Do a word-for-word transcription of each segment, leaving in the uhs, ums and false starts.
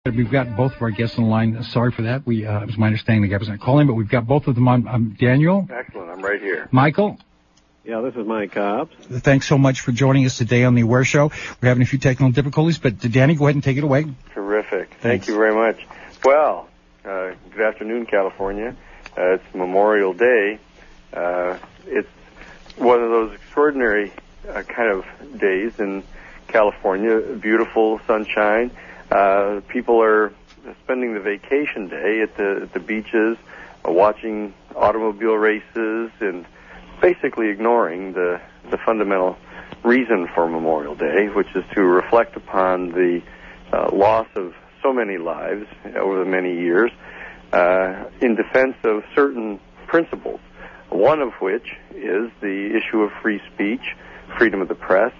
We've got both of our guests on the line. Sorry for that. We uh, it was my understanding the guy was not calling, but we've got both of them on. Um, Daniel? Excellent. I'm right here. Michael? Yeah, this is Mike Cobbs. Thanks so much for joining us today on the Aware Show. We're having a few technical difficulties, but uh, Danny, go ahead and take it away. Terrific. Thanks. Thank you very much. Well, uh, good afternoon, California. Uh, it's Memorial Day. Uh, it's one of those extraordinary uh, kind of days in California. Beautiful sunshine. Uh, people are spending the vacation day at the, at the beaches, uh, watching automobile races, and basically ignoring the, the fundamental reason for Memorial Day, which is to reflect upon the uh, loss of so many lives over the many years uh, in defense of certain principles, one of which is the issue of free speech, freedom of the press,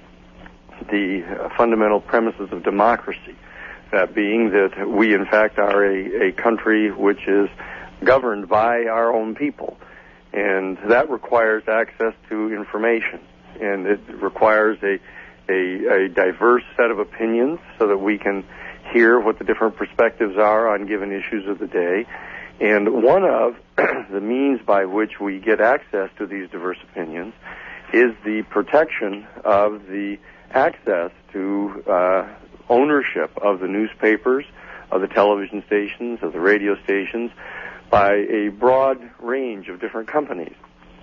the uh, fundamental premises of democracy, that being that we, in fact, are a, a country which is governed by our own people. And that requires access to information, and it requires a, a, a diverse set of opinions so that we can hear what the different perspectives are on given issues of the day. And one of the means by which we get access to these diverse opinions is the protection of the access to uh, ownership of the newspapers, of the television stations, of the radio stations, by a broad range of different companies.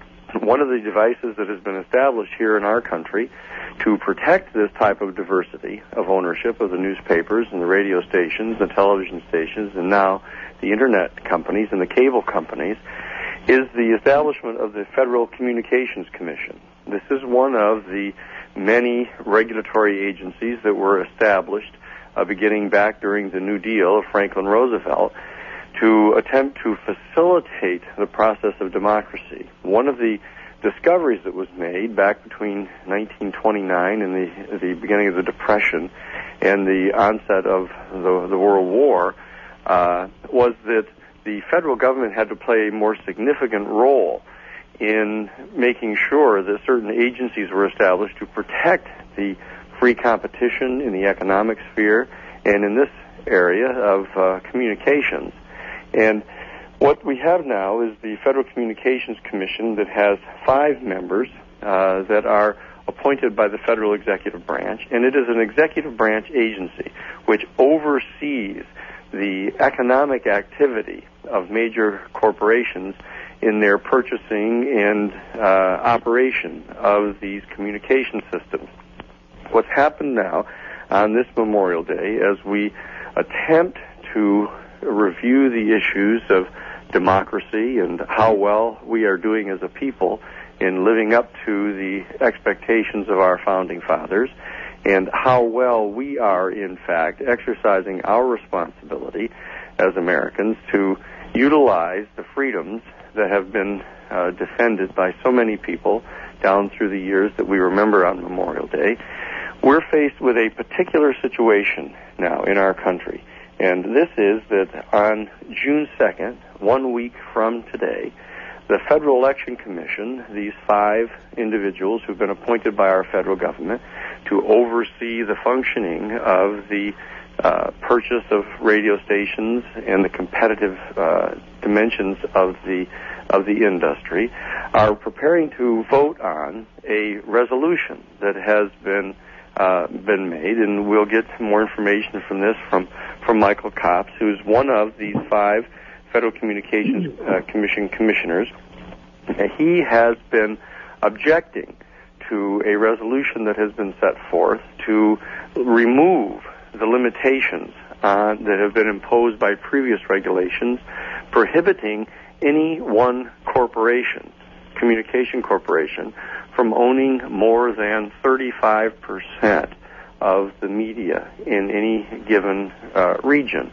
One of the devices that has been established here in our country to protect this type of diversity of ownership of the newspapers and the radio stations, the television stations, and now the internet companies and the cable companies is the establishment of the Federal Communications Commission. This is one of the many regulatory agencies that were established uh, beginning back during the New Deal of Franklin Roosevelt to attempt to facilitate the process of democracy. One of the discoveries that was made back between nineteen twenty-nine and the, the beginning of the Depression and the onset of the, the World War uh, was that the federal government had to play a more significant role in making sure that certain agencies were established to protect the free competition in the economic sphere and in this area of uh, communications. And what we have now is the Federal Communications Commission that has five members uh, that are appointed by the federal executive branch, and it is an executive branch agency which oversees the economic activity of major corporations in their purchasing and uh, operation of these communication systems. What's happened now on this Memorial Day as we attempt to review the issues of democracy and how well we are doing as a people in living up to the expectations of our founding fathers, and how well we are, in fact, exercising our responsibility as Americans to utilize the freedoms that have been uh, defended by so many people down through the years that we remember on Memorial Day. We're faced with a particular situation now in our country. And this is that on June second, one week from today, the Federal Election Commission, these five individuals who've been appointed by our federal government to oversee the functioning of the uh, purchase of radio stations and the competitive uh, dimensions of the of the industry, are preparing to vote on a resolution that has been Uh, been made, and we'll get some more information from this from, from Michael Cobbs, who's one of these five Federal Communications uh, Commission commissioners. Uh, he has been objecting to a resolution that has been set forth to remove the limitations on, that have been imposed by previous regulations prohibiting any one corporation, communication corporation, from owning more than thirty-five percent of the media in any given uh, region.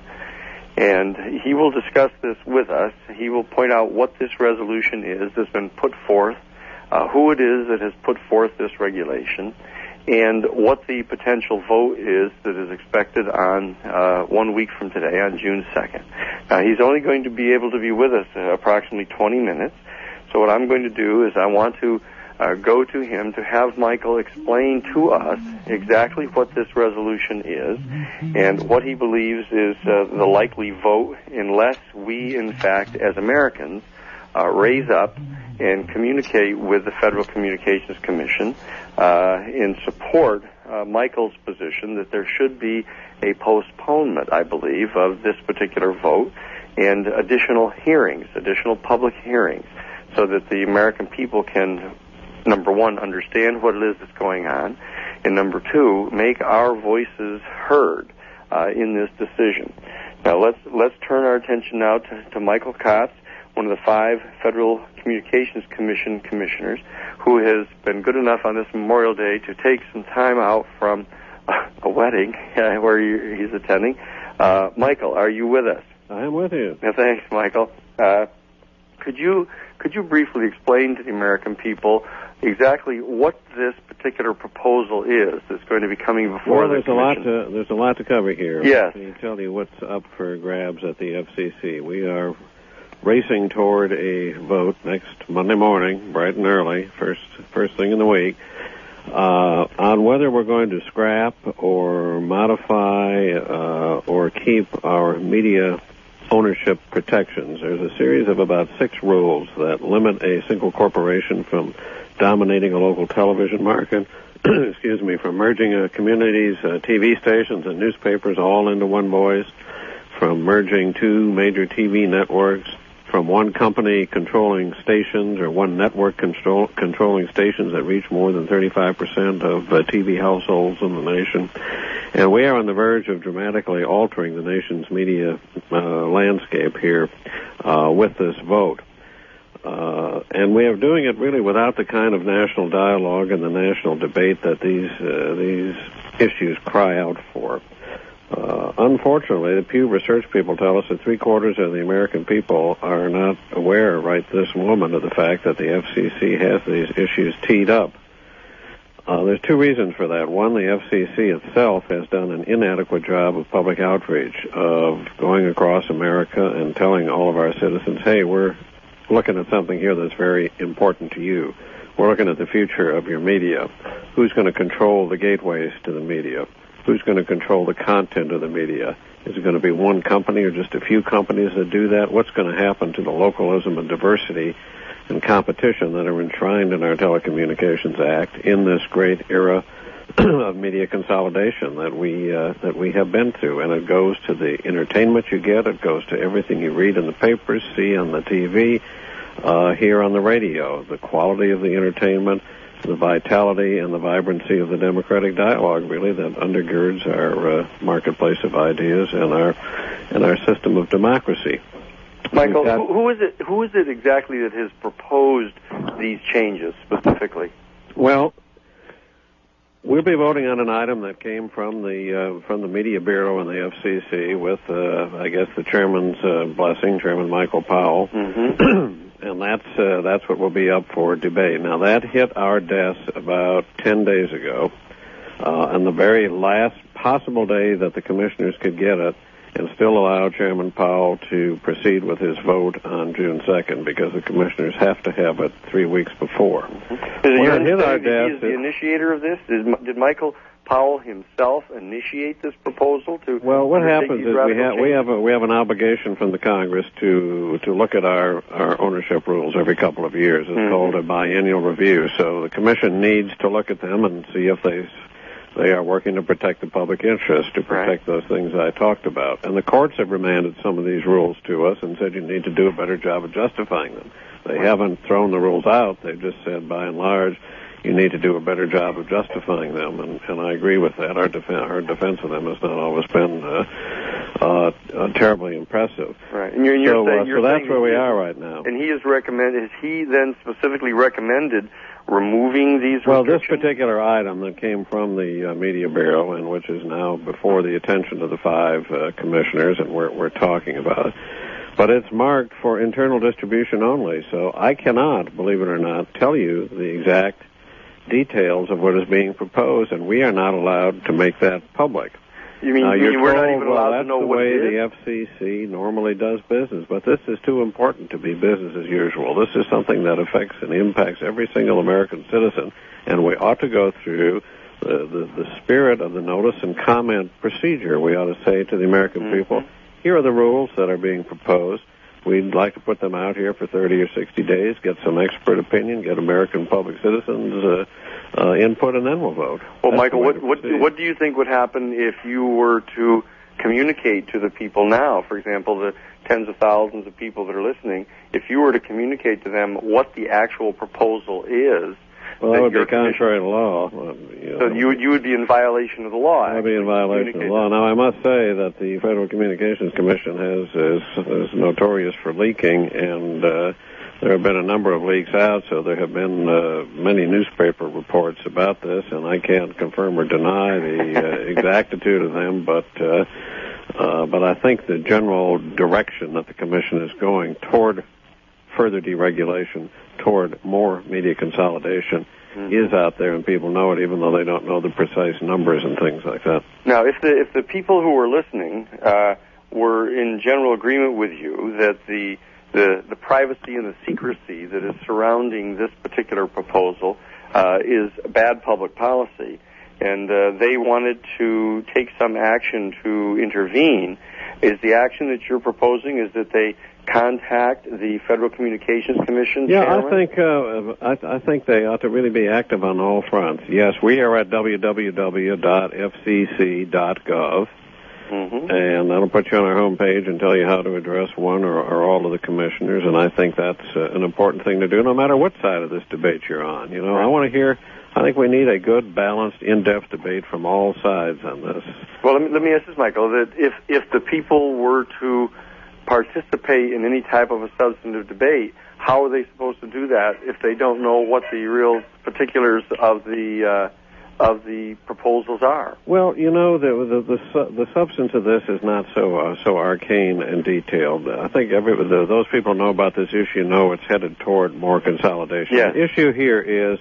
And he will discuss this with us. He will point out what this resolution is that's been put forth, uh, who it is that has put forth this regulation, and what the potential vote is that is expected on uh, one week from today, on June second. Now, he's only going to be able to be with us uh, approximately twenty minutes. So what I'm going to do is I want to uh, go to him to have Michael explain to us exactly what this resolution is and what he believes is uh, the likely vote unless we, in fact, as Americans, uh, raise up and communicate with the Federal Communications Commission uh, in support uh, Michael's position that there should be a postponement, I believe, of this particular vote and additional hearings, additional public hearings, so that the American people can, number one, understand what it is that's going on, and number two, make our voices heard uh, in this decision. Now, let's let's turn our attention now to, to Michael Kopf, one of the five Federal Communications Commission commissioners, who has been good enough on this Memorial Day to take some time out from a wedding uh, where he, he's attending. Uh, Michael, are you with us? I am with you. Yeah, thanks, Michael. Uh, could you could you briefly explain to the American people exactly what this particular proposal is that's going to be coming before well, the there's commission? a lot to there's a lot to cover here. Yes. Let me tell you what's up for grabs at the F C C. We are racing toward a vote next Monday morning, bright and early, first first thing in the week, uh, on whether we're going to scrap or modify uh, or keep our media ownership protections. There's a series of about six rules that limit a single corporation from dominating a local television market, excuse me, from merging a community's uh, T V stations and newspapers all into one voice, from merging two major T V networks, from one company controlling stations or one network control, controlling stations that reach more than thirty-five percent of uh, T V households in the nation. And we are on the verge of dramatically altering the nation's media uh, landscape here uh, with this vote. Uh, and we are doing it really without the kind of national dialogue and the national debate that these uh, these issues cry out for. Uh, unfortunately, the Pew Research people tell us that three-quarters of the American people are not aware right this moment of the fact that the F C C has these issues teed up. Uh, there's two reasons for that. One, the F C C itself has done an inadequate job of public outreach, of going across America and telling all of our citizens, hey, we're looking at something here that's very important to you. We're looking at the future of your media. Who's going to control the gateways to the media? Who's going to control the content of the media? Is it going to be one company or just a few companies that do that? What's going to happen to the localism and diversity and competition that are enshrined in our Telecommunications Act in this great era of media consolidation that we uh, that we have been through? And it goes to the entertainment you get. It goes to everything you read in the papers, see on the T V, uh, hear on the radio, the quality of the entertainment, the vitality and the vibrancy of the democratic dialogue, really, that undergirds our uh, marketplace of ideas and our and our system of democracy. Michael, got, who, who is it? Who is it exactly that has proposed these changes specifically? Well, we'll be voting on an item that came from the uh, from the Media Bureau and the F C C with, uh, I guess, the chairman's uh, blessing, Chairman Michael Powell. Mm-hmm. And that's uh, that's what will be up for debate. Now, that hit our desk about ten days ago, uh, and the very last possible day that the commissioners could get it and still allow Chairman Powell to proceed with his vote on June second, because the commissioners have to have it three weeks before. Mm-hmm. Is when it it hit our desk, he is desk, the initiator of this? Did, did Michael Powell himself initiate this proposal to? Well, what happens is we have changes? we have a we have an obligation from the Congress to to look at our our ownership rules every couple of years. It's mm-hmm. called a biennial review. So the Commission needs to look at them and see if they they are working to protect the public interest, to protect right. those things I talked about. And the courts have remanded some of these rules to us and said you need to do a better job of justifying them. They right. haven't thrown the rules out. They've just said, by and large, you need to do a better job of justifying them, and, and I agree with that. Our, def- our defense of them has not always been uh, uh, uh, terribly impressive. Right, and you're, you're so, saying, uh, you're so that's saying where we is, are right now. And he has recommended. Has he then specifically recommended removing these well, restrictions? This particular item that came from the uh, Media Bureau, and which is now before the attention of the five uh, commissioners, and we're, we're talking about it, but it's marked for internal distribution only, so I cannot, believe it or not, tell you the exact details of what is being proposed, and we are not allowed to make that public. You mean, now, you you're mean we're told, not even well, allowed that's to know the what way it is? the F C C normally does business, but this is too important to be business as usual. This is something that affects and impacts every single American citizen, and we ought to go through the, the, the spirit of the notice and comment procedure. We ought to say to the American mm-hmm. people, here are the rules that are being proposed. We'd like to put them out here for thirty or sixty days, get some expert opinion, get American public citizens' uh, uh, input, and then we'll vote. Well, That's Michael, what what do, what do you think would happen if you were to communicate to the people now, for example, the tens of thousands of people that are listening, if you were to communicate to them what the actual proposal is? Well, that, that would be contrary to law. You know, so you would, you would be in violation of the law. I would be in violation of the law. Now, I must say that the Federal Communications Commission has is, is notorious for leaking, and uh, there have been a number of leaks out, so there have been uh, many newspaper reports about this, and I can't confirm or deny the uh, exactitude of them, but uh, uh, but I think the general direction that the Commission is going toward further deregulation, toward more media consolidation, mm-hmm. is out there, and people know it, even though they don't know the precise numbers and things like that. Now, if the if the people who were listening uh, were in general agreement with you that the the the privacy and the secrecy that is surrounding this particular proposal uh, is bad public policy, and uh, they wanted to take some action to intervene, is the action that you're proposing is that they contact the Federal Communications Commission? Yeah, Chairman? I think uh, I, I think they ought to really be active on all fronts. Yes, we are at w w w dot f c c dot gov, mm-hmm. and that'll put you on our homepage and tell you how to address one or, or all of the commissioners. And I think that's uh, an important thing to do, no matter what side of this debate you're on. You know, right. I want to hear. I think we need a good, balanced, in-depth debate from all sides on this. Well, let me, let me ask this, Michael. That if if the people were to participate in any type of a substantive debate, how are they supposed to do that if they don't know what the real particulars of the uh, of the proposals are? Well, you know, the the the, the substance of this is not so uh, so arcane and detailed. I think every the, those people know about this issue know it's headed toward more consolidation. Yes. The issue here is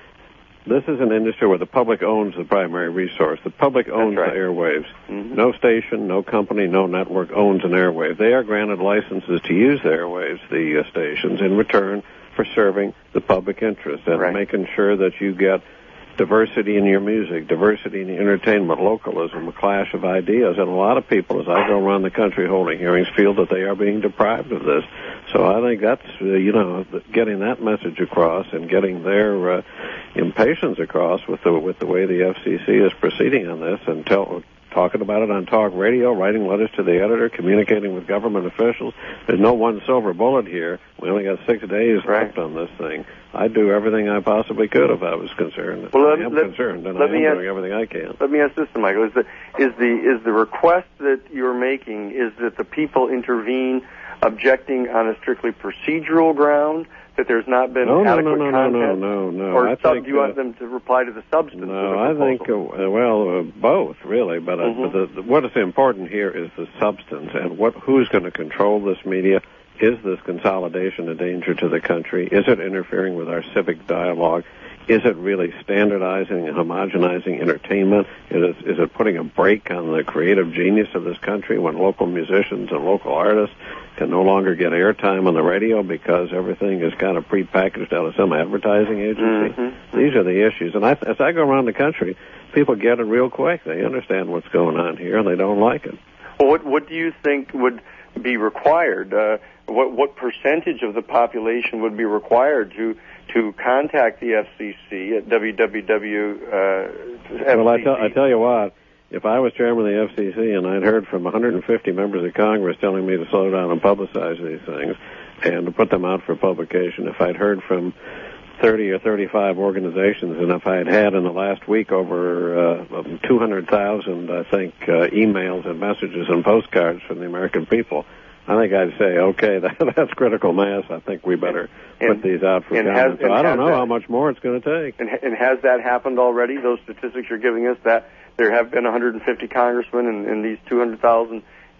this is an industry where the public owns the primary resource. The public owns right. the airwaves. Mm-hmm. No station, no company, no network owns an airwave. They are granted licenses to use the airwaves, the uh, stations, in return for serving the public interest and right. making sure that you get diversity in your music, diversity in your entertainment, localism, a clash of ideas. And a lot of people, as I go around the country holding hearings, feel that they are being deprived of this. So I think that's, uh, you know, getting that message across and getting their uh, impatience across with the with the way the F C C is proceeding on this and tell, talking about it on talk radio, writing letters to the editor, communicating with government officials. There's no one silver bullet here. We only got six days right. left on this thing. I'd do everything I possibly could if I was concerned. Well, I let, am let, concerned, and let I am me ask, doing everything I can. Let me ask this, Michael: Is the is the is the request that you're making is that the people intervene, objecting on a strictly procedural ground? That there's not been no, adequate no, no, content? No, no, no, no. Or I sub, think, do you uh, want them to reply to the substance no, of the I proposal? think, uh, well, uh, both, really. But, uh, mm-hmm. but the, the, what is important here is the substance and what who's going to control this media. Is this consolidation a danger to the country? Is it interfering with our civic dialogue? Is it really standardizing and homogenizing entertainment? Is it, is it putting a brake on the creative genius of this country when local musicians and local artists can no longer get airtime on the radio because everything is kind of prepackaged out of some advertising agency? Mm-hmm. These are the issues. And I, as I go around the country, people get it real quick. They understand what's going on here, and they don't like it. Well, what, what do you think would be required? Uh, what, what percentage of the population would be required to to contact the F C C at w w w dot f c c? Well, I tell, I tell you what, if I was chairman of the F C C and I'd heard from one hundred fifty members of Congress telling me to slow down and publicize these things and to put them out for publication, if I'd heard from thirty or thirty-five organizations, and if I had had in the last week over uh, two hundred thousand, I think, uh, emails and messages and postcards from the American people, I think I'd say, okay, that, that's critical mass. I think we better and, put these out for and comment. has, So I don't know that, how much more it's going to take. And, and has that happened already? Those statistics you're giving us, that there have been one hundred fifty congressmen and, and these two hundred thousand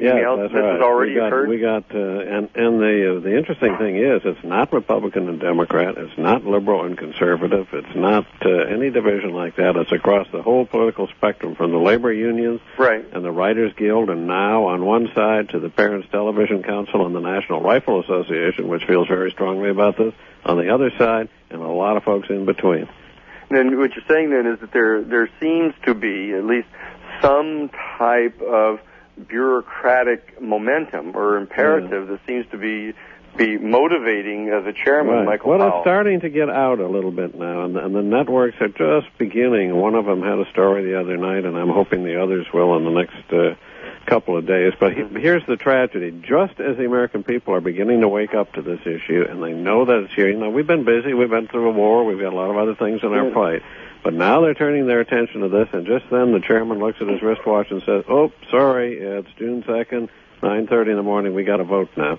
Yeah, emails. that's this right. has already we got, occurred. We got, uh, and and the uh, the interesting thing is, it's not Republican and Democrat. It's not liberal and conservative. It's not uh, any division like that. It's across the whole political spectrum, from the labor unions right. and the Writers Guild, and now on one side to the Parents Television Council and the National Rifle Association, which feels very strongly about this. On the other side, and a lot of folks in between. And then what you're saying then is that there there seems to be at least some type of bureaucratic momentum or imperative yeah. that seems to be be motivating uh, the chairman, right. Michael well, Powell. Well, it's starting to get out a little bit now, and the, and the networks are just beginning. One of them had a story the other night, and I'm hoping the others will in the next uh, couple of days. But he, here's the tragedy. Just as the American people are beginning to wake up to this issue, and they know that it's here. You know, we've been busy. We've been through a war. We've got a lot of other things in our yeah. plate. But now they're turning their attention to this, and just then the chairman looks at his wristwatch and says, oh, sorry, it's June second, nine thirty in the morning. We got to vote now.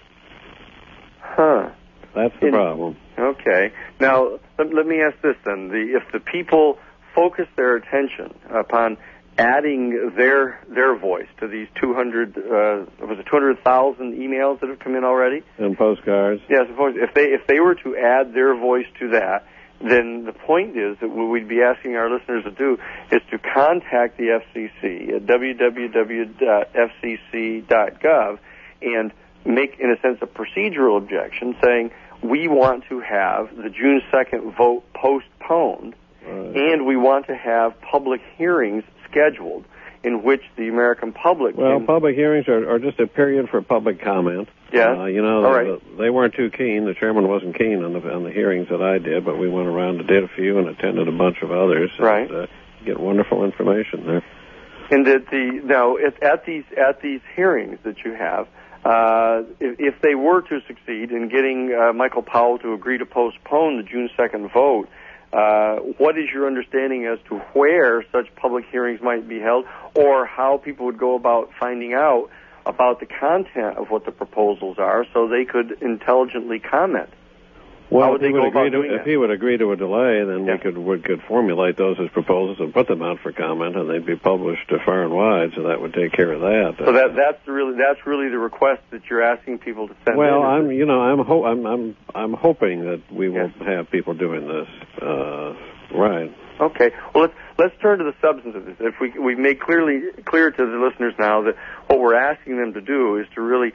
Huh. That's the in, problem. Okay. Now, let, let me ask this then. The, if the people focus their attention upon adding their their voice to these two hundred, uh, was it two hundred thousand emails that have come in already? And postcards. Yes, if they if they were to add their voice to that, then the point is that what we'd be asking our listeners to do is to contact the F C C at w w w dot f c c dot gov and make, in a sense, a procedural objection saying we want to have the June second vote postponed, right. and we want to have public hearings scheduled in which the American public Well, can... public hearings are, are just a period for public comment. Yeah. Uh, you know, All the, right. the, they weren't too keen. The chairman wasn't keen on the on the hearings that I did, but we went around and did a few and attended a bunch of others. Right. And, uh, get wonderful information there. And that the now at, at these at these hearings that you have, uh, if, if they were to succeed in getting uh, Michael Powell to agree to postpone the June second vote, uh, what is your understanding as to where such public hearings might be held, or how people would go about finding out about the content of what the proposals are, so they could intelligently comment? Well, How would if, they he go would agree about to, doing if that? he would agree to a delay, then yeah. we could we could formulate those as proposals and put them out for comment, and they'd be published uh, far and wide. So that would take care of that. So that that's really that's really the request that you're asking people to send. Well, in, I'm you know I'm ho- I'm I'm I'm hoping that we will yeah. have people doing this. Uh, right. Okay. Well, let's let's turn to the substance of this. If we we make clearly clear to the listeners now that what we're asking them to do is to really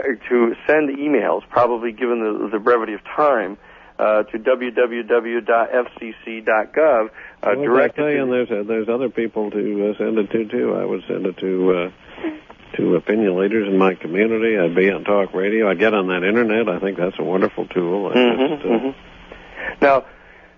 to send emails, probably given the, the brevity of time, uh, to w w w dot f c c dot gov. Uh, well, directed I tell you, to, and there's uh, there's other people to uh, send it to too. I would send it to uh, to opinion leaders in my community. I'd be on talk radio. I'd get on that internet. I think that's a wonderful tool. I mm-hmm, just, uh, mm-hmm. Now,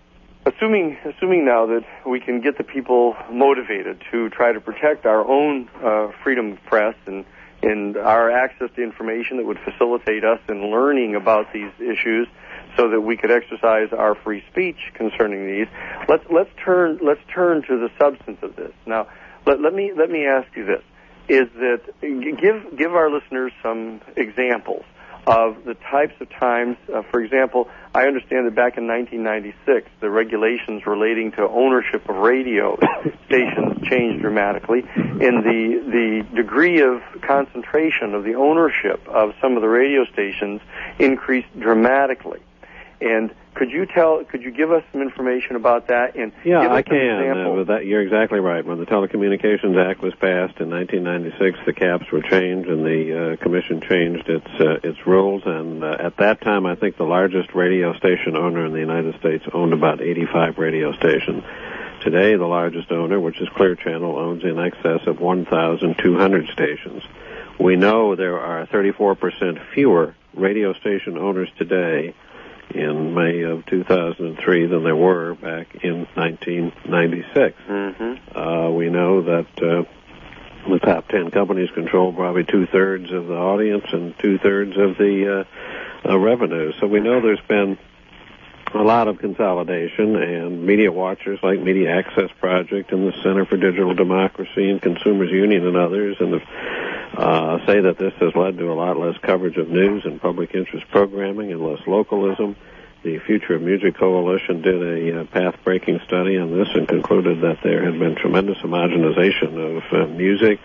assuming assuming now that we can get the people motivated to try to protect our own uh, freedom of press and and our access to information that would facilitate us in learning about these issues, so that we could exercise our free speech concerning these. Let's let's turn let's turn to the substance of this. Now, let, let me let me ask you this: is that give give our listeners some examples of the types of times. Uh, for example, I understand that back in nineteen ninety-six, the regulations relating to ownership of radio stations changed dramatically, and the the degree of concentration of the ownership of some of the radio stations increased dramatically. And could you tell? Could you give us some information about that? And yeah, give us I can. An uh, that, you're exactly right. When the Telecommunications Act was passed in nineteen ninety-six, the caps were changed, and the uh, Commission changed its uh, its rules. And uh, at that time, I think the largest radio station owner in the United States owned about eighty-five radio stations. Today, the largest owner, which is Clear Channel, owns in excess of one thousand two hundred stations. We know there are thirty-four percent fewer radio station owners today in May of two thousand three than there were back in nineteen ninety-six. Mm-hmm. Uh, we know that uh, the top ten companies control probably two-thirds of the audience and two-thirds of the uh, uh, revenue. So we know there's been a lot of consolidation, and media watchers like Media Access Project and the Center for Digital Democracy and Consumers Union and others and the Uh, say that this has led to a lot less coverage of news and public interest programming and less localism. The Future of Music Coalition did a uh, path-breaking study on this and concluded that there had been tremendous homogenization of uh, music.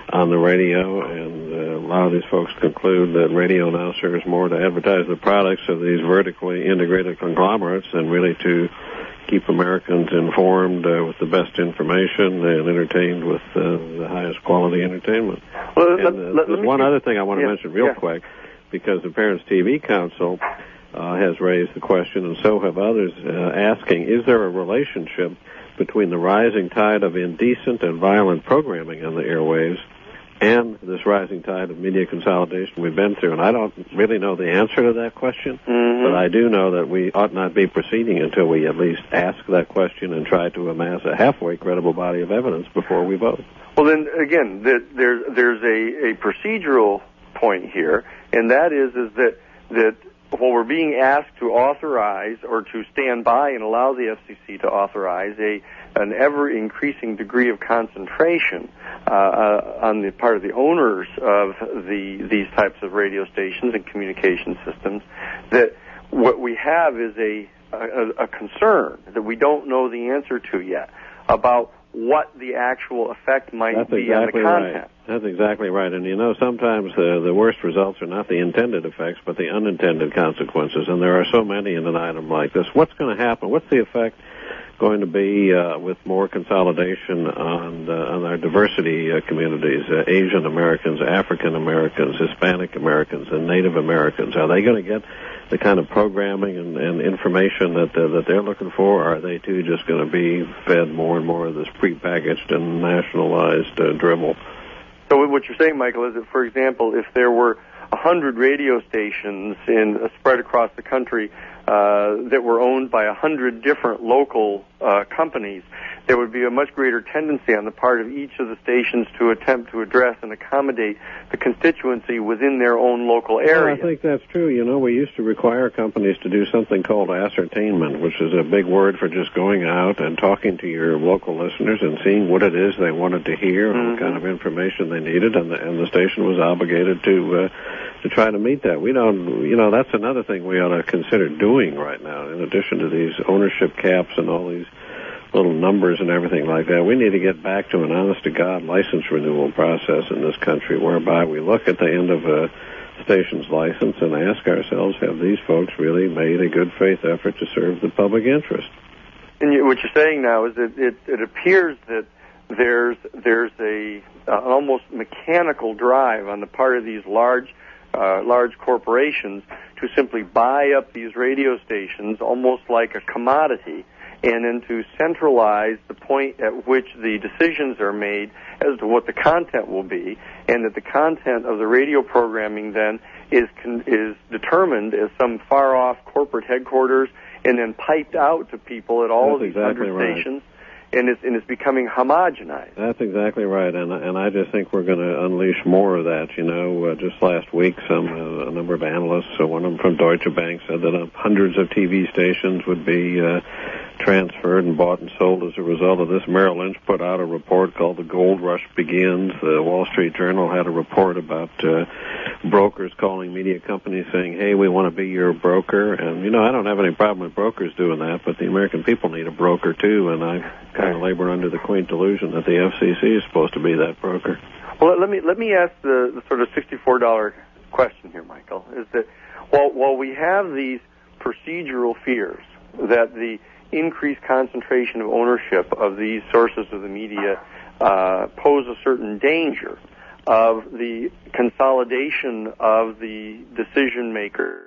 on the radio, and uh, a lot of these folks conclude that radio now serves more to advertise the products of these vertically integrated conglomerates than really to keep Americans informed uh, with the best information and entertained with uh, the highest quality entertainment. Well, and, uh, let, let, there's one other thing I want to yeah, mention real yeah. quick, because the Parents T V Council uh, has raised the question, and so have others, uh, asking, is there a relationship between the rising tide of indecent and violent programming on the airwaves and this rising tide of media consolidation we've been through? And I don't really know the answer to that question, mm-hmm. but I do know that we ought not be proceeding until we at least ask that question and try to amass a halfway credible body of evidence before we vote. Well, then, again, there's, there's a, a procedural point here, and that is, is that, that while we're being asked to authorize or to stand by and allow the F C C to authorize a an ever-increasing degree of concentration uh, uh, on the part of the owners of the these types of radio stations and communication systems, that what we have is a, a, a concern that we don't know the answer to yet about what the actual effect might That's be exactly on the content. Right. That's exactly right. And, you know, sometimes the, the worst results are not the intended effects, but the unintended consequences. And there are so many in an item like this. What's going to happen? What's the effect going to be uh, with more consolidation on, uh, on our diversity uh, communities, uh, Asian Americans, African Americans, Hispanic Americans, and Native Americans? Are they going to get the kind of programming and, and information that uh, that they're looking for, or are they too just going to be fed more and more of this prepackaged and nationalized uh, dribble? So what you're saying, Michael, is that, for example, if there were a hundred radio stations in uh, spread across the country uh, that were owned by a hundred different local uh, companies, there would be a much greater tendency on the part of each of the stations to attempt to address and accommodate the constituency within their own local area. Well, I think that's true. You know, we used to require companies to do something called ascertainment, which is a big word for just going out and talking to your local listeners and seeing what it is they wanted to hear and mm-hmm. what kind of information they needed, and the, and the station was obligated to uh, to try to meet that. We don't, you know, that's another thing we ought to consider doing right now, in addition to these ownership caps and all these little numbers and everything like that. We need to get back to an honest-to-God license renewal process in this country, whereby we look at the end of a station's license and ask ourselves, have these folks really made a good faith effort to serve the public interest? And you, what you're saying now is that it, it appears that there's there's a uh, almost mechanical drive on the part of these large uh, large corporations to simply buy up these radio stations almost like a commodity, and then to centralize the point at which the decisions are made as to what the content will be, and that the content of the radio programming then is con- is determined as some far-off corporate headquarters and then piped out to people at all That's of these exactly hundred right. stations, and it's, and it's becoming homogenized. That's exactly right, and and I just think we're going to unleash more of that. You know, uh, just last week, some uh, a number of analysts, so one of them from Deutsche Bank, said that uh, hundreds of T V stations would be uh, transferred and bought and sold as a result of this. Merrill Lynch put out a report called The Gold Rush Begins. The Wall Street Journal had a report about uh, brokers calling media companies saying, hey, we want to be your broker. And, you know, I don't have any problem with brokers doing that, but the American people need a broker, too, and I kind of labor under the quaint delusion that the F C C is supposed to be that broker. Well, let me let me ask the, the sort of sixty-four dollar question here, Michael, is that while, while we have these procedural fears that the increased concentration of ownership of these sources of the media uh, pose a certain danger of the consolidation of the decision maker.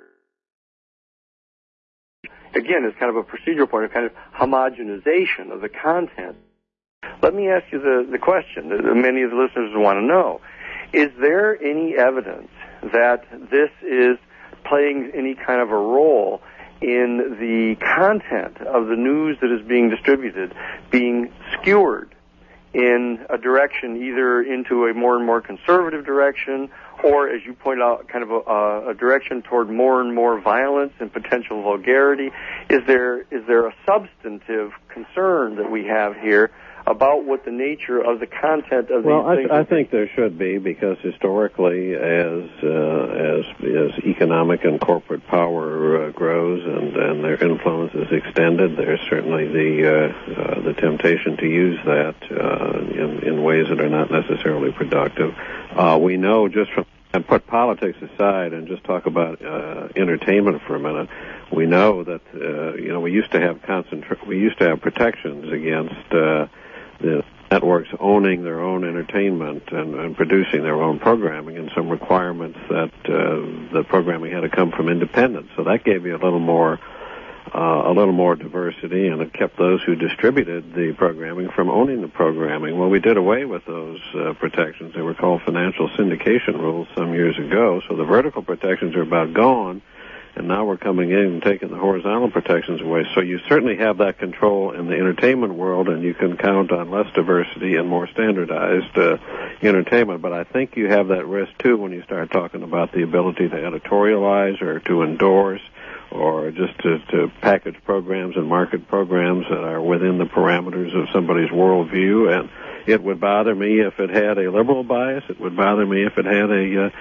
Again, it's kind of a procedural point, a kind of homogenization of the content. Let me ask you the, the question that many of the listeners want to know. Is there any evidence that this is playing any kind of a role in the content of the news that is being distributed being skewered in a direction, either into a more and more conservative direction, or, as you point out, kind of a, a direction toward more and more violence and potential vulgarity? Is there is there a substantive concern that we have here about what the nature of the content of well, these things? Well, I, I think there should be, because historically, as uh, as as economic and corporate power uh, grows and, and their influence is extended, there's certainly the uh, uh, the temptation to use that uh, in in ways that are not necessarily productive. Uh, we know just from and put politics aside and just talk about uh, entertainment for a minute. We know that uh, you know we used to have concentra- we used to have protections against uh, the networks owning their own entertainment and, and producing their own programming, and some requirements that uh, the programming had to come from independents. So that gave you a little more uh, a little more diversity, and it kept those who distributed the programming from owning the programming. Well, we did away with those uh, protections. They were called financial syndication rules some years ago. So the vertical protections are about gone. And now we're coming in and taking the horizontal protections away. So you certainly have that control in the entertainment world, and you can count on less diversity and more standardized uh, entertainment. But I think you have that risk, too, when you start talking about the ability to editorialize or to endorse or just to, to package programs and market programs that are within the parameters of somebody's worldview. And it would bother me if it had a liberal bias. It would bother me if it had a... Uh,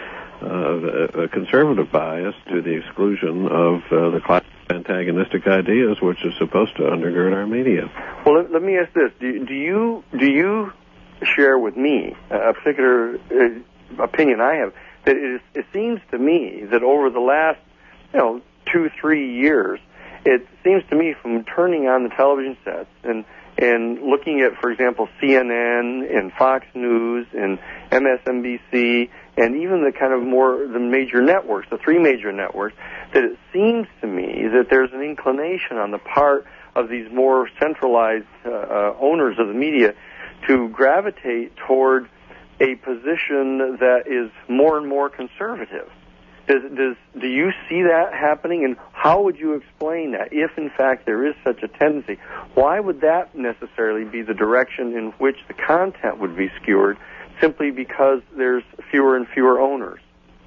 Uh, a conservative bias to the exclusion of uh, the class antagonistic ideas, which is supposed to undergird our media. Well, let, let me ask this: do, do you do you share with me a particular uh, opinion I have that it, is, it seems to me that over the last you know two three years, it seems to me from turning on the television sets and and looking at, for example, C N N and Fox News and M S N B C and even the kind of more the major networks, the three major networks, that it seems to me that there's an inclination on the part of these more centralized uh, uh, owners of the media to gravitate toward a position that is more and more conservative. Does, does, do you see that happening, and how would you explain that, if in fact there is such a tendency? Why would that necessarily be the direction in which the content would be skewered, simply because there's fewer and fewer owners?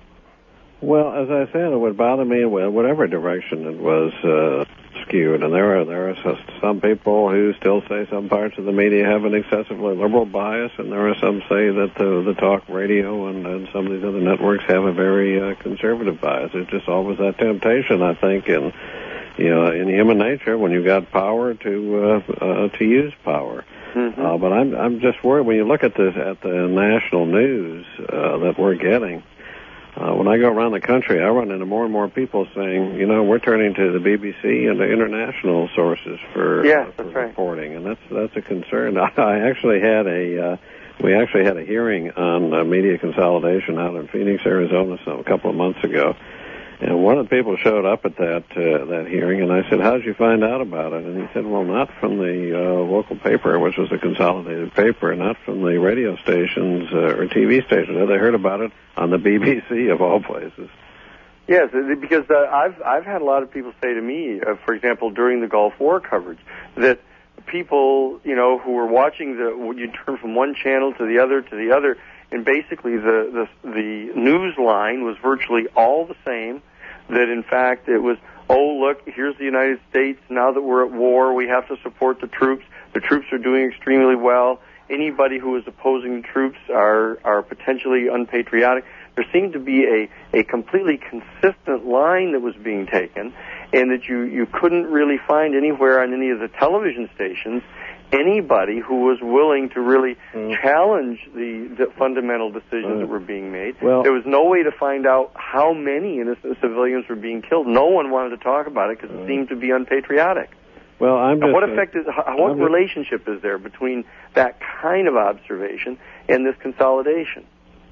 Well, as I said, it would bother me in whatever direction it was uh, skewed. And there are there are some people who still say some parts of the media have an excessively liberal bias, and there are some say that the, the talk radio and, and some of these other networks have a very uh, conservative bias. It's just always that temptation, I think, in you know in human nature when you've got power to uh, uh, to use power. Mm-hmm. Uh, but I'm I'm just worried when you look at this at the national news uh, that we're getting. Uh, when I go around the country, I run into more and more people saying, you know, we're turning to the B B C and to international sources for, yeah, uh, for that's right. reporting, and that's that's a concern. I actually had a uh, we actually had a hearing on uh, media consolidation out in Phoenix, Arizona, some a couple of months ago. And one of the people showed up at that uh, that hearing, and I said, "How did you find out about it?" And he said, "Well, not from the uh, local paper, which was a consolidated paper, not from the radio stations uh, or T V stations. They heard about it on the B B C of all places." Yes, because uh, I've I've had a lot of people say to me, uh, for example, during the Gulf War coverage, that people, you know, who were watching the you turn from one channel to the other to the other, and basically the the, the news line was virtually all the same. That in fact it was, oh look, here's the United States. Now that we're at war, we have to support the troops. The troops are doing extremely well. Anybody who is opposing the troops are are potentially unpatriotic. There seemed to be a, a completely consistent line that was being taken, and that you, you couldn't really find anywhere on any of the television stations anybody who was willing to really mm. challenge the, the fundamental decisions mm. that were being made. Well, there was no way to find out how many innocent civilians were being killed. No one wanted to talk about it because mm. it seemed to be unpatriotic. Well, I'm just, what effect is, what I'm relationship is there between that kind of observation and this consolidation?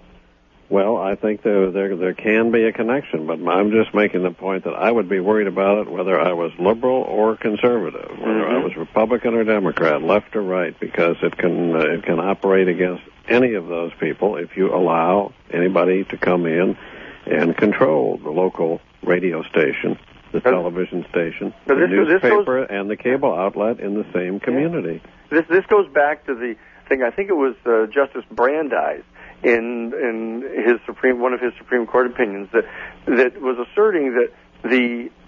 Well, I think there, there there can be a connection, but I'm just making the point that I would be worried about it whether I was liberal or conservative, whether mm-hmm. I was Republican or Democrat, left or right, because it can uh, it can operate against any of those people if you allow anybody to come in and control the local radio station, the television station, the this, newspaper, this goes, and the cable outlet in the same community. Yeah. This this goes back to the thing. I think it was uh, Justice Brandeis in in his Supreme one of his Supreme Court opinions that that was asserting that the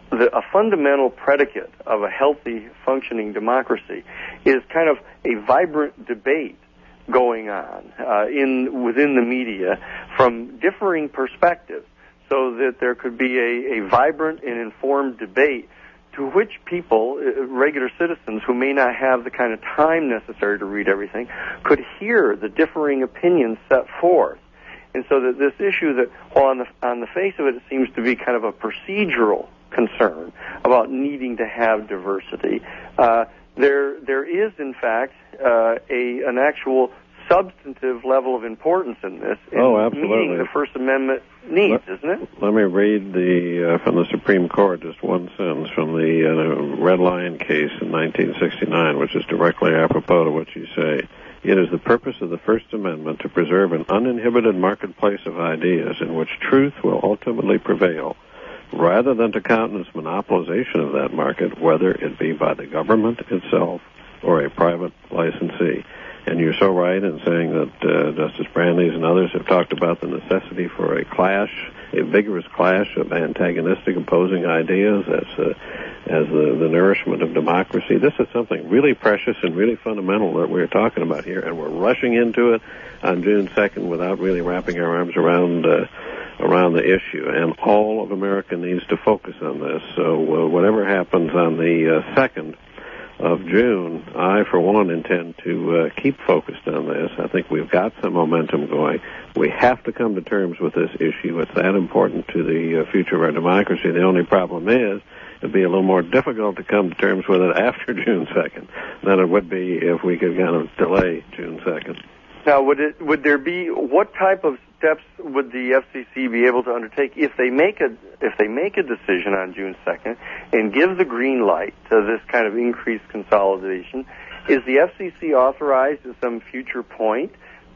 the, a fundamental predicate of a healthy, functioning democracy is kind of a vibrant debate going on uh, in within the media from differing perspectives, so that there could be a, a vibrant and informed debate to which people, uh, regular citizens who may not have the kind of time necessary to read everything, could hear the differing opinions set forth. And so that this issue that, while on the, on the face of it, it seems to be kind of a procedural concern about needing to have diversity, uh, there there is, in fact, uh, a an actual substantive level of importance in this, in oh, absolutely. meeting the First Amendment needs, let, isn't it? Let me read the uh, from the Supreme Court, just one sentence from the uh, Red Lion case in nineteen sixty-nine, which is directly apropos to what you say. It is the purpose of the First Amendment to preserve an uninhibited marketplace of ideas in which truth will ultimately prevail, rather than to countenance monopolization of that market, whether it be by the government itself or a private licensee. And you're so right in saying that uh, Justice Brandeis and others have talked about the necessity for a clash, a vigorous clash of antagonistic opposing ideas as, uh, as the, the nourishment of democracy. This is something really precious and really fundamental that we're talking about here, and we're rushing into it on June second without really wrapping our arms around uh, around the issue. And all of America needs to focus on this. So uh, whatever happens on the uh, second of June, I, for one, intend to uh, keep focused on this. I think we've got some momentum going. We have to come to terms with this issue. It's that important to the uh, future of our democracy. The only problem is it'd be a little more difficult to come to terms with it after June second than it would be if we could kind of delay June second. Now, would it would there be what type of steps would the F C C be able to undertake if they make a if they make a decision on June second and give the green light to this kind of increased consolidation? Is the F C C authorized at some future point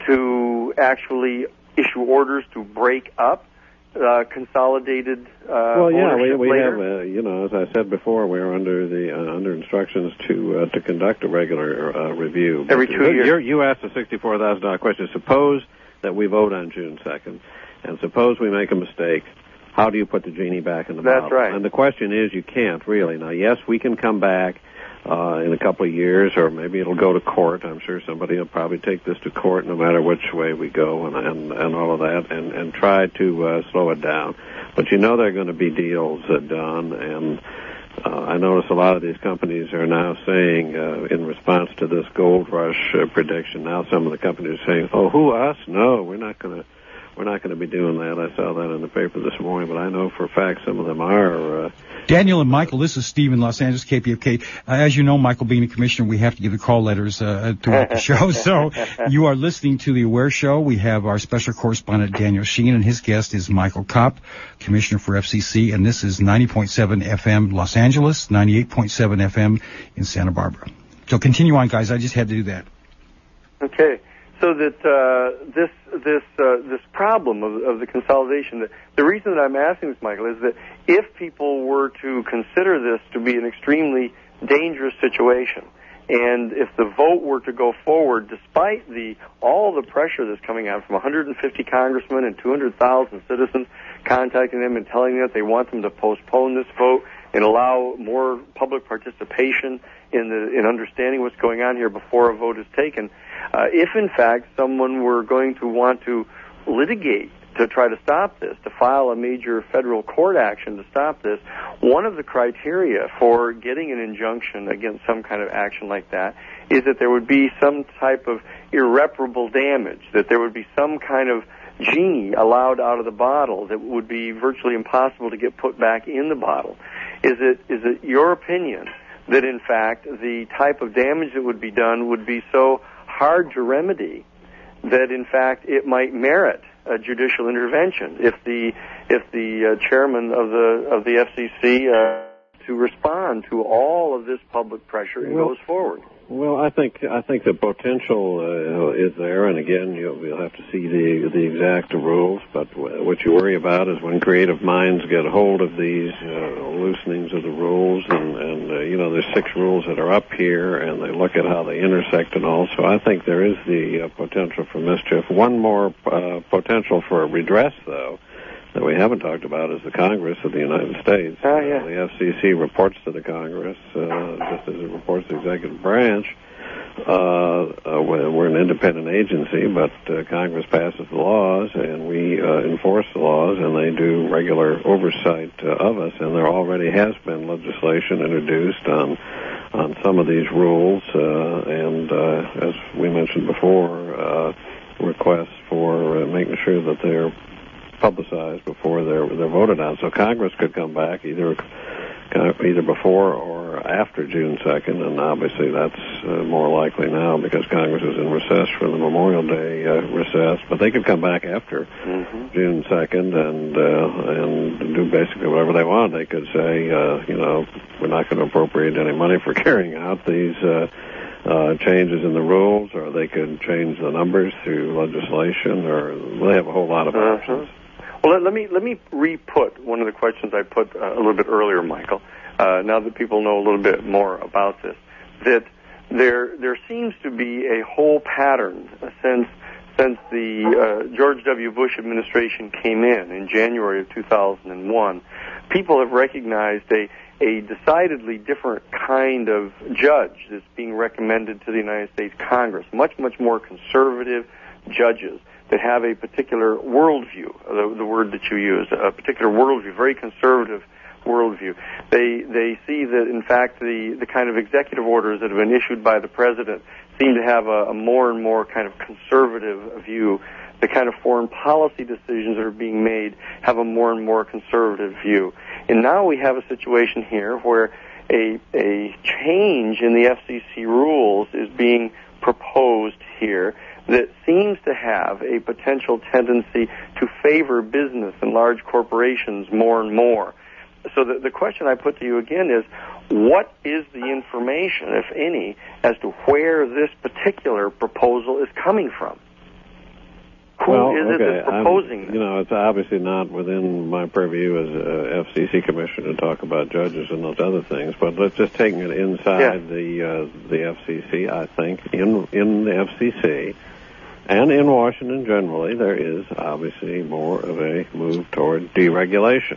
to actually issue orders to break up uh, consolidated uh, well, yeah, we, we later? have, uh, you know, as I said before, we're under the uh, under instructions to uh, to conduct a regular uh, review. Every two years. You're, you asked a sixty-four thousand dollars question. Suppose that we vote on June second, and suppose we make a mistake. How do you put the genie back in the bottle? That's right. And the question is, you can't really. Now, yes, we can come back uh, in a couple of years, or maybe it'll go to court. I'm sure somebody will probably take this to court no matter which way we go and and, and all of that, and, and try to uh, slow it down. But you know there are going to be deals uh, done, and uh, I notice a lot of these companies are now saying, uh, in response to this gold rush uh, prediction, now some of the companies are saying, oh, who, us? No, we're not going to. We're not going to be doing that. I saw that in the paper this morning, but I know for a fact some of them are. Uh, Daniel and Michael, this is Steve in Los Angeles, K P F K. Uh, as you know, Michael, being a commissioner, we have to give the call letters uh, throughout the show. So you are listening to The Aware Show. We have our special correspondent, Daniel Sheen, and his guest is Michael Kopp, Commissioner for F C C. And this is ninety point seven F M Los Angeles, ninety-eight point seven F M in Santa Barbara. So continue on, guys. I just had to do that. Okay. So that uh, this this uh, this problem of, of the consolidation, that the reason that I'm asking this, Michael, is that if people were to consider this to be an extremely dangerous situation, and if the vote were to go forward, despite the all the pressure that's coming out from one hundred fifty congressmen and two hundred thousand citizens contacting them and telling them that they want them to postpone this vote and allow more public participation in the in understanding what's going on here before a vote is taken. Uh, if, in fact, someone were going to want to litigate to try to stop this, to file a major federal court action to stop this, one of the criteria for getting an injunction against some kind of action like that is that there would be some type of irreparable damage, that there would be some kind of genie allowed out of the bottle that would be virtually impossible to get put back in the bottle. Is it is it your opinion that, in fact, the type of damage that would be done would be so hard to remedy that, in fact, it might merit a judicial intervention if the if the uh, chairman of the of the F C C uh, to respond to all of this public pressure and well, goes forward? Well, I think I think the potential uh, is there, and again, you'll, you'll have to see the the exact rules. But w- what you worry about is when creative minds get hold of these uh, loosenings of the rules, and, and uh, you know, there's six rules that are up here, and they look at how they intersect and all. So I think there is the uh, potential for mischief. One more uh, potential for redress, though, that we haven't talked about is the Congress of the United States. Oh, yeah. Uh, the F C C reports to the Congress, uh, just as it reports to the executive branch. Uh, uh, we're an independent agency, but uh, Congress passes the laws, and we uh, enforce the laws, and they do regular oversight uh, of us. And there already has been legislation introduced on on some of these rules, uh, and uh, as we mentioned before, uh, requests for uh, making sure that they're publicized before they're they're voted on. So Congress could come back either either before or after June second, and obviously that's uh, more likely now because Congress is in recess for the Memorial Day uh, recess. But they could come back after mm-hmm. June second and uh, and do basically whatever they want. They could say, uh, you know, we're not going to appropriate any money for carrying out these uh, uh, changes in the rules, or they could change the numbers through legislation, or they have a whole lot of uh-huh. options. Well, let, let me let me re-put one of the questions I put uh, a little bit earlier, Michael. Uh, now that people know a little bit more about this, that there there seems to be a whole pattern since since the uh, George W. Bush administration came in in January of two thousand one. People have recognized a a decidedly different kind of judge that's being recommended to the United States Congress. Much much more conservative judges that have a particular worldview, the, the word that you use, a particular worldview, very conservative worldview. They they see that, in fact, the, the kind of executive orders that have been issued by the president seem to have a, a more and more kind of conservative view. The kind of foreign policy decisions that are being made have a more and more conservative view. And now we have a situation here where a, a change in the F C C rules is being proposed here that seems to have a potential tendency to favor business and large corporations more and more. So the, the question I put to you again is, what is the information, if any, as to where this particular proposal is coming from? Who well, is okay. it that's proposing I'm, You know, it's obviously not within my purview as a F C C commissioner to talk about judges and those other things, but let's just take it inside yeah. the uh, the F C C. I think in in the F C C and in Washington generally, there is obviously more of a move toward deregulation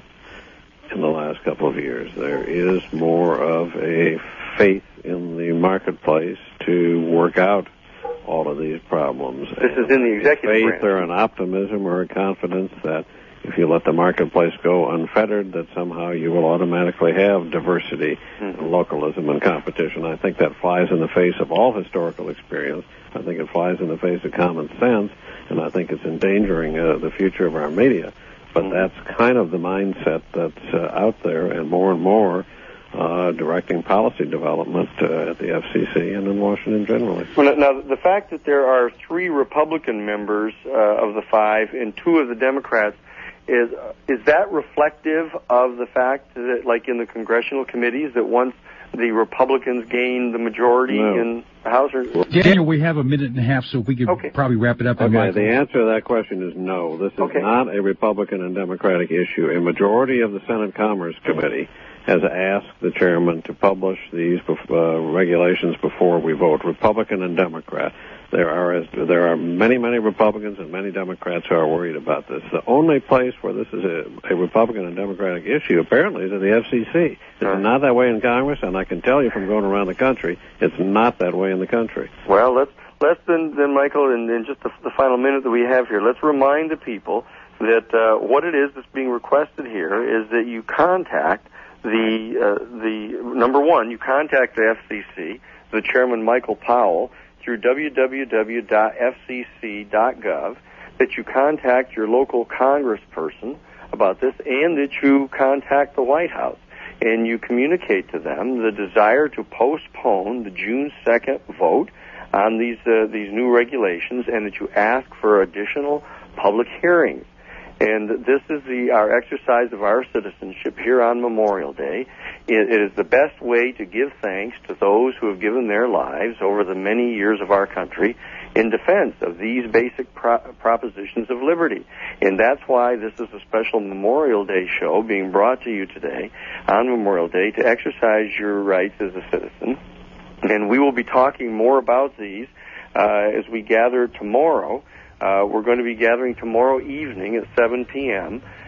in the last couple of years. There is more of a faith in the marketplace to work out all of these problems. This is in the executive faith branch. or an optimism or a confidence that if you let the marketplace go unfettered, that somehow you will automatically have diversity mm-hmm. and localism and competition. I think that flies in the face of all historical experience. I think it flies in the face of common sense, and I think it's endangering uh, the future of our media. But mm-hmm. that's kind of the mindset that's uh, out there, and more and more Uh, directing policy development uh, at the F C C and in Washington generally. Well, now, the fact that there are three Republican members uh, of the five and two of the Democrats, is is that reflective of the fact that, like in the congressional committees, that once the Republicans gain the majority no. in the House? Or... Daniel, we have a minute and a half, so we could okay. probably wrap it up. Okay, the answer to that question is no. This is okay. not a Republican and Democratic issue. A majority of the Senate Commerce Committee has asked the chairman to publish these uh, regulations before we vote, Republican and Democrat. There are there are many, many Republicans and many Democrats who are worried about this. The only place where this is a, a Republican and Democratic issue, apparently, is at the F C C. It's uh-huh. not that way in Congress, and I can tell you from going around the country, it's not that way in the country. Well, let's, let's then, then Michael, in, in just the, the final minute that we have here, let's remind the people that uh, what it is that's being requested here is that you contact The uh, the number one, you contact the F C C, the chairman Michael Powell, through w w w dot f c c dot gov, that you contact your local congressperson about this, and that you contact the White House, and you communicate to them the desire to postpone the June second vote on these uh, these new regulations, and that you ask for additional public hearings. And this is the our exercise of our citizenship here on Memorial Day. It, it is the best way to give thanks to those who have given their lives over the many years of our country in defense of these basic pro- propositions of liberty. And that's why this is a special Memorial Day show being brought to you today on Memorial Day to exercise your rights as a citizen. And we will be talking more about these uh, as we gather tomorrow. Uh, we're going to be gathering tomorrow evening at seven p.m.,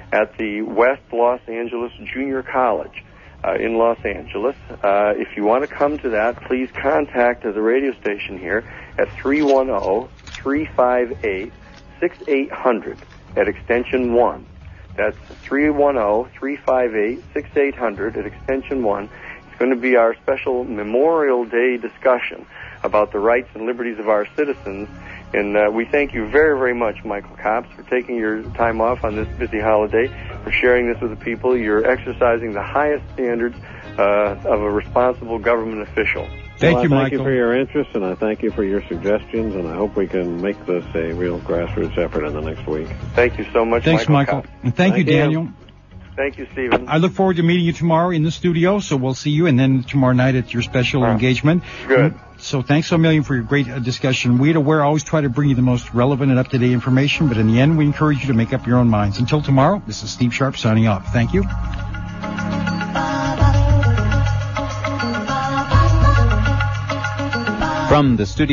at the West Los Angeles Junior College uh, in Los Angeles. Uh, if you want to come to that, please contact the radio station here at three one zero, three five eight, six eight zero zero at extension one. That's three one zero, three five eight, six eight zero zero at extension one. It's going to be our special Memorial Day discussion about the rights and liberties of our citizens. And uh, we thank you very, very much, Michael Copps, for taking your time off on this busy holiday, for sharing this with the people. You're exercising the highest standards uh, of a responsible government official. Thank well, you, I thank Michael. you for your interest, and I thank you for your suggestions, and I hope we can make this a real grassroots effort in the next week. Thank you so much, Thanks, Michael. Michael. Copps. And thank, Thank you, you. Daniel. Thank you, Stephen. I look forward to meeting you tomorrow in the studio, so we'll see you, and then tomorrow night at your special Wow. engagement. Good. So thanks a million for your great uh, discussion. We at Aware always try to bring you the most relevant and up-to-date information, but in the end, we encourage you to make up your own minds. Until tomorrow, this is Steve Sharp signing off. Thank you. From the studio